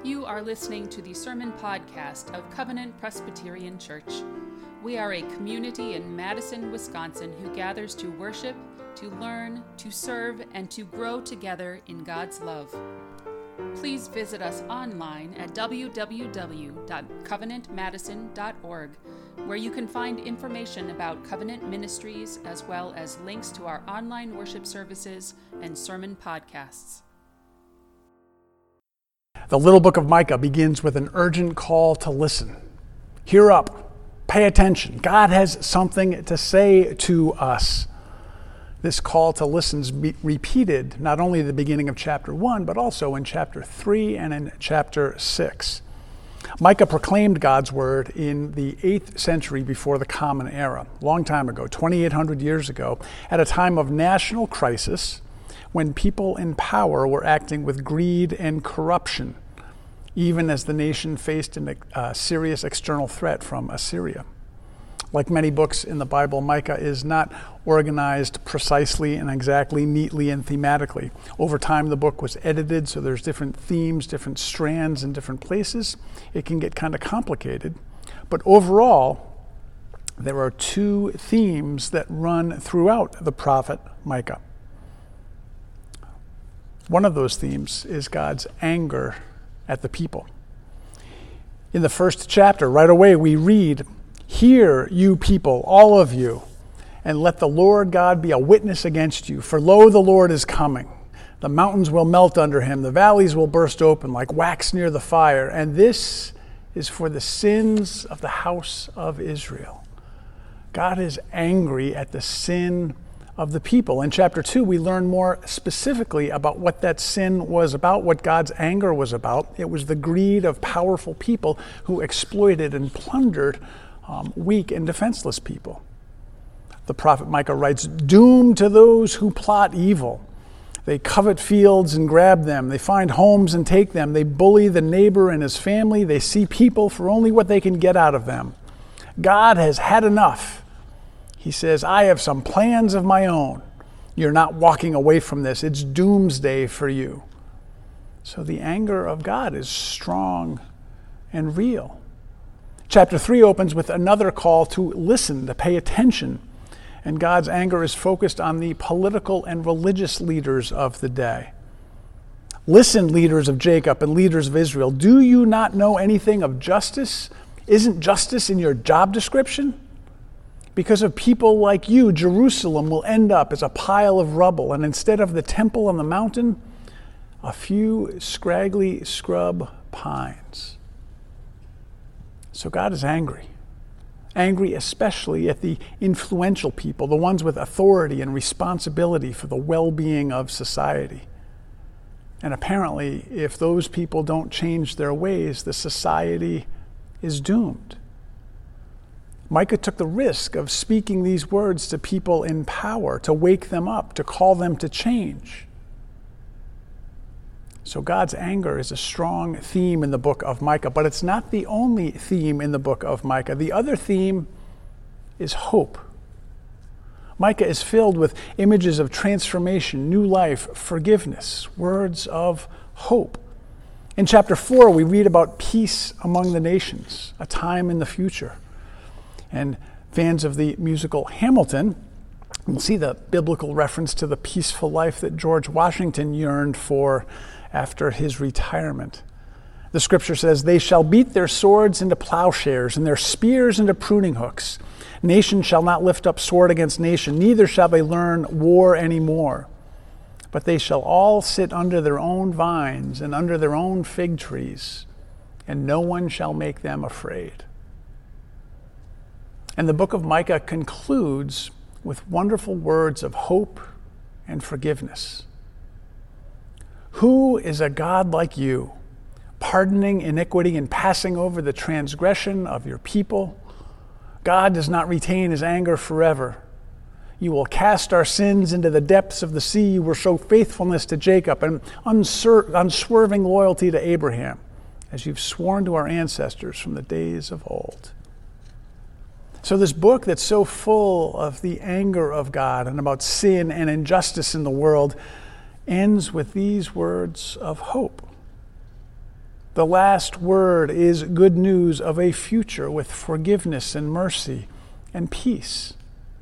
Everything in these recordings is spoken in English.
You are listening to the sermon podcast of Covenant Presbyterian Church. We are a community in Madison, Wisconsin who gathers to worship, to learn, to serve, and to grow together in God's love. Please visit us online at www.covenantmadison.org, where you can find information about Covenant Ministries as well as links to our online worship services and sermon podcasts. The little book of Micah begins with an urgent call to listen. Hear up. Pay attention. God has something to say to us. This call to listen is repeated not only at the beginning of chapter 1, but also in chapter 3 and in chapter 6. Micah proclaimed God's word in the 8th century before the Common Era, a long time ago, 2,800 years ago, at a time of national crisis when people in power were acting with greed and corruption, even as the nation faced a serious external threat from Assyria. Like many books in the Bible, Micah is not organized precisely and exactly, neatly and thematically. Over time, the book was edited, so there's different themes, different strands in different places. It can get kind of complicated. But overall, there are two themes that run throughout the prophet Micah. One of those themes is God's anger at the people. In the first chapter, right away, we read, "Hear, you people, all of you, and let the Lord God be a witness against you. For lo, the Lord is coming. The mountains will melt under him. The valleys will burst open like wax near the fire. And this is for the sins of the house of Israel." God is angry at the sin of the people. In chapter 2, we learn more specifically about what that sin was about, what God's anger was about. It was the greed of powerful people who exploited and plundered weak and defenseless people. The prophet Micah writes, "Doom to those who plot evil. They covet fields and grab them. They find homes and take them. They bully the neighbor and his family. They see people for only what they can get out of them. God has had enough. He says, I have some plans of my own. You're not walking away from this. It's doomsday for you." So the anger of God is strong and real. Chapter 3 opens with another call to listen, to pay attention. And God's anger is focused on the political and religious leaders of the day. "Listen, leaders of Jacob and leaders of Israel. Do you not know anything of justice? Isn't justice in your job description? Because of people like you, Jerusalem will end up as a pile of rubble, and instead of the temple on the mountain, a few scraggly scrub pines." So God is angry. Angry especially at the influential people, the ones with authority and responsibility for the well-being of society. And apparently, if those people don't change their ways, the society is doomed. Micah took the risk of speaking these words to people in power, to wake them up, to call them to change. So God's anger is a strong theme in the book of Micah, but it's not the only theme in the book of Micah. The other theme is hope. Micah is filled with images of transformation, new life, forgiveness, words of hope. In chapter 4, we read about peace among the nations, a time in the future. And fans of the musical Hamilton will see the biblical reference to the peaceful life that George Washington yearned for after his retirement. The scripture says, "They shall beat their swords into plowshares and their spears into pruning hooks. Nation shall not lift up sword against nation, neither shall they learn war any more. But they shall all sit under their own vines and under their own fig trees, and no one shall make them afraid." And the book of Micah concludes with wonderful words of hope and forgiveness. "Who is a God like you, pardoning iniquity and passing over the transgression of your people? God does not retain his anger forever. You will cast our sins into the depths of the sea. You will show faithfulness to Jacob and unswerving loyalty to Abraham, as you've sworn to our ancestors from the days of old." So this book that's so full of the anger of God and about sin and injustice in the world ends with these words of hope. The last word is good news of a future with forgiveness and mercy and peace.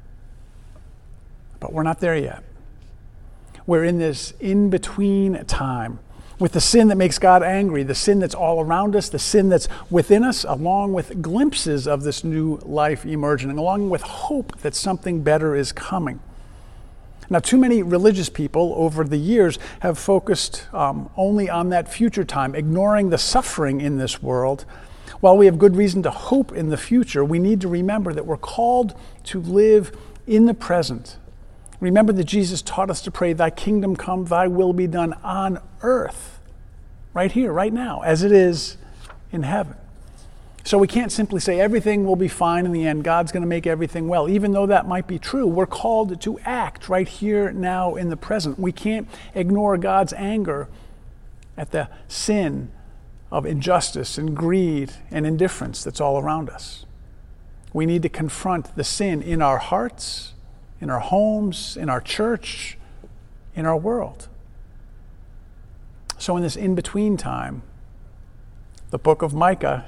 But we're not there yet. We're in this in-between time with the sin that makes God angry, the sin that's all around us, the sin that's within us, along with glimpses of this new life emerging, along with hope that something better is coming. Now, too many religious people over the years have focused only on that future time, ignoring the suffering in this world. While we have good reason to hope in the future, we need to remember that we're called to live in the present. Remember that Jesus taught us to pray, "Thy kingdom come, thy will be done on earth," right here, right now, as it is in heaven. So we can't simply say everything will be fine in the end, God's going to make everything well. Even though that might be true, we're called to act right here, now, in the present. We can't ignore God's anger at the sin of injustice and greed and indifference that's all around us. We need to confront the sin in our hearts, in our homes, in our church, in our world. So in this in-between time, in the book of Micah,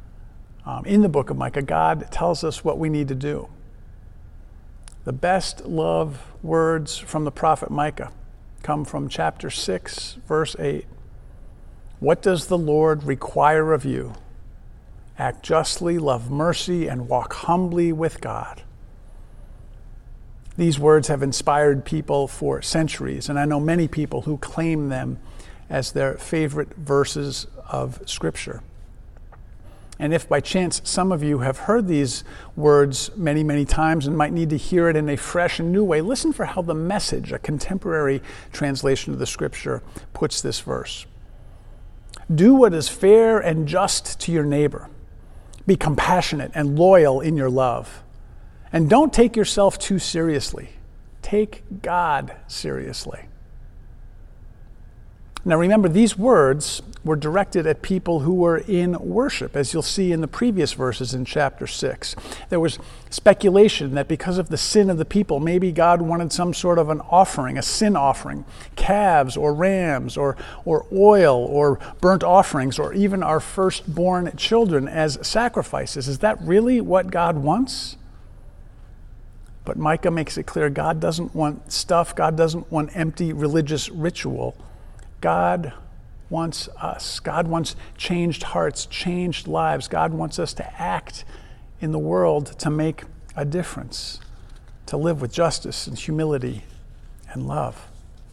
God tells us what we need to do. The best love words from the prophet Micah come from chapter 6, verse 8. What does the Lord require of you? Act justly, love mercy, and walk humbly with God. These words have inspired people for centuries, and I know many people who claim them as their favorite verses of Scripture. And if by chance some of you have heard these words many, many times and might need to hear it in a fresh and new way, listen for how the Message, a contemporary translation of the Scripture, puts this verse. Do what is fair and just to your neighbor. Be compassionate and loyal in your love. And don't take yourself too seriously. Take God seriously. Now remember, these words were directed at people who were in worship, as you'll see in the previous verses in chapter 6. There was speculation that because of the sin of the people, maybe God wanted some sort of an offering, a sin offering, calves or rams or oil or burnt offerings or even our firstborn children as sacrifices. Is that really what God wants? But Micah makes it clear God doesn't want stuff. God doesn't want empty religious ritual. God wants us. God wants changed hearts, changed lives. God wants us to act in the world to make a difference, to live with justice and humility and love.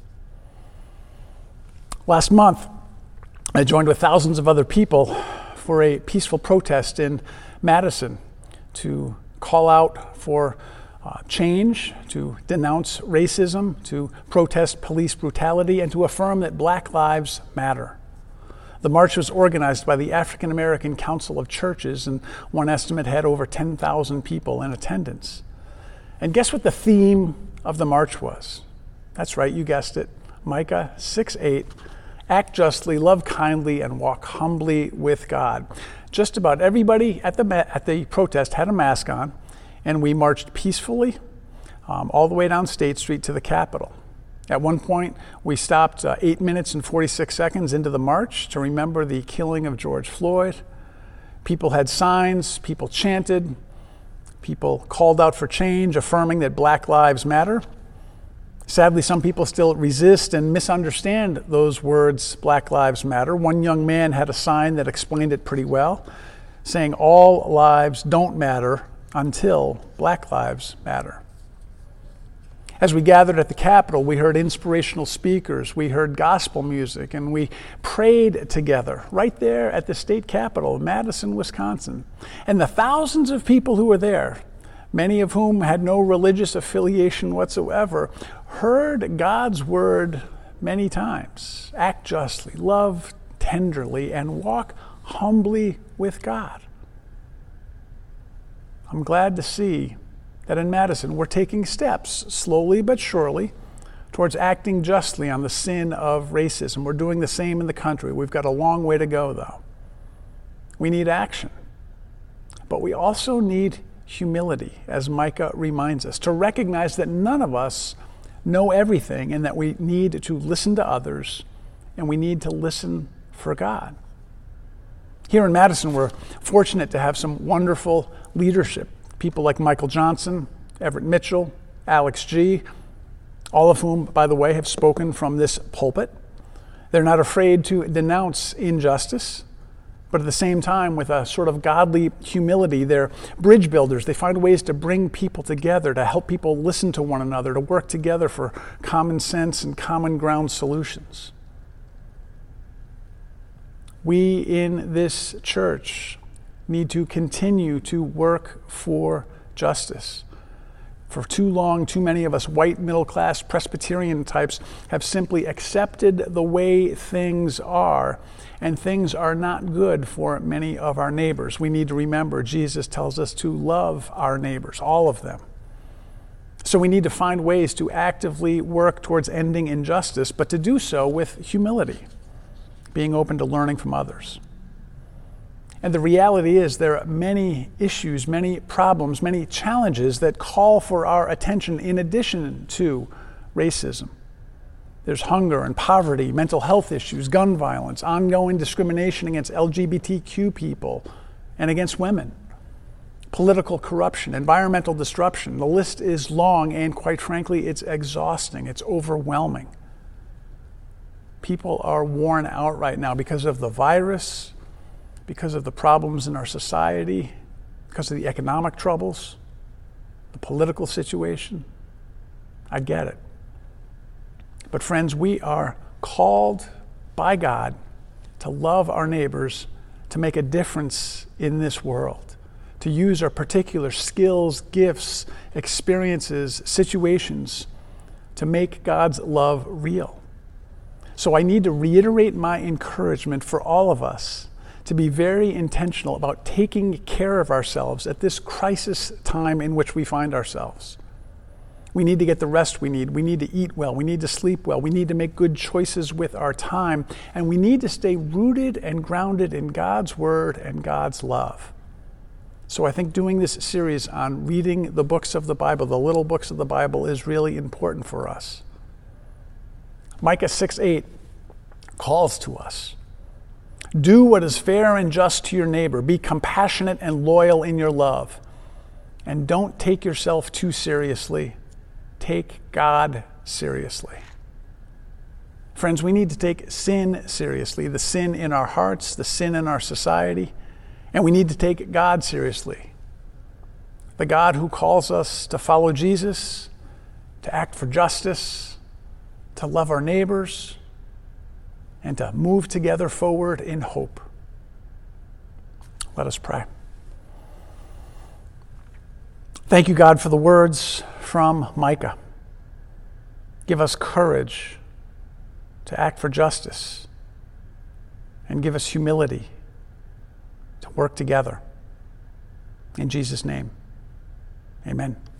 Last month, I joined with thousands of other people for a peaceful protest in Madison to call out for change, to denounce racism, to protest police brutality, and to affirm that Black lives matter. The march was organized by the African American Council of Churches, and one estimate had over 10,000 people in attendance. And guess what the theme of the march was? That's right, you guessed it. Micah 6:8, act justly, love kindly, and walk humbly with God. Just about everybody at the protest had a mask on, and we marched peacefully all the way down State Street to the Capitol. At one point, we stopped 8 minutes and 46 seconds into the march to remember the killing of George Floyd. People had signs, people chanted, people called out for change, affirming that Black lives matter. Sadly, some people still resist and misunderstand those words, Black lives matter. One young man had a sign that explained it pretty well, saying all lives don't matter until Black lives matter. As we gathered at the Capitol, we heard inspirational speakers, we heard gospel music, and we prayed together right there at the state capitol, Madison, Wisconsin. And the thousands of people who were there, many of whom had no religious affiliation whatsoever, heard God's word many times. Act justly, love tenderly, and walk humbly with God. I'm glad to see that in Madison we're taking steps, slowly but surely, towards acting justly on the sin of racism. We're doing the same in the country. We've got a long way to go, though. We need action. But we also need humility, as Micah reminds us, to recognize that none of us know everything and that we need to listen to others and we need to listen for God. Here in Madison, we're fortunate to have some wonderful leadership. People like Michael Johnson, Everett Mitchell, Alex G., all of whom, by the way, have spoken from this pulpit. They're not afraid to denounce injustice, but at the same time, with a sort of godly humility, they're bridge builders. They find ways to bring people together, to help people listen to one another, to work together for common sense and common ground solutions. We in this church need to continue to work for justice. For too long, too many of us white middle-class Presbyterian types have simply accepted the way things are, and things are not good for many of our neighbors. We need to remember Jesus tells us to love our neighbors, all of them. So we need to find ways to actively work towards ending injustice, but to do so with humility, being open to learning from others. And the reality is there are many issues, many problems, many challenges that call for our attention in addition to racism. There's hunger and poverty, mental health issues, gun violence, ongoing discrimination against LGBTQ people and against women, political corruption, environmental disruption. The list is long, and quite frankly, it's exhausting. It's overwhelming. People are worn out right now because of the virus, because of the problems in our society, because of the economic troubles, the political situation. I get it. But friends, we are called by God to love our neighbors, to make a difference in this world, to use our particular skills, gifts, experiences, situations to make God's love real. So I need to reiterate my encouragement for all of us to be very intentional about taking care of ourselves at this crisis time in which we find ourselves. We need to get the rest we need. We need to eat well. We need to sleep well. We need to make good choices with our time. And we need to stay rooted and grounded in God's word and God's love. So I think doing this series on reading the books of the Bible, the little books of the Bible, is really important for us. Micah 6:8 calls to us. Do what is fair and just to your neighbor. Be compassionate and loyal in your love. And don't take yourself too seriously. Take God seriously. Friends, we need to take sin seriously, the sin in our hearts, the sin in our society, and we need to take God seriously. The God who calls us to follow Jesus, to act for justice, to love our neighbors, and to move together forward in hope. Let us pray. Thank you, God, for the words from Micah. Give us courage to act for justice, and give us humility to work together. In Jesus' name, amen.